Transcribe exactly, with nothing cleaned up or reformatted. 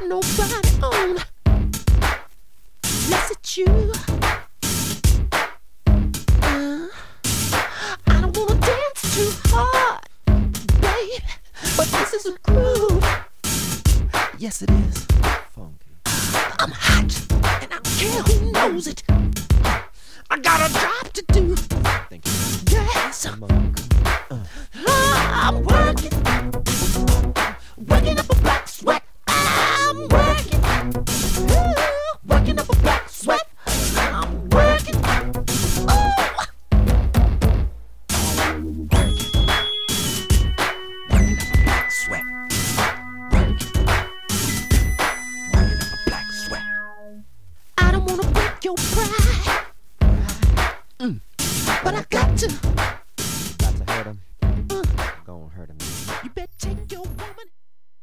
got nobody on. Yes, it's you. Uh, I don't wanna dance too hard, babe, but this is a groove. Yes, it is. Funky. I'm hot, and I don't care who knows it. I got a job to do. Thank you. Yes. Come on. Uh.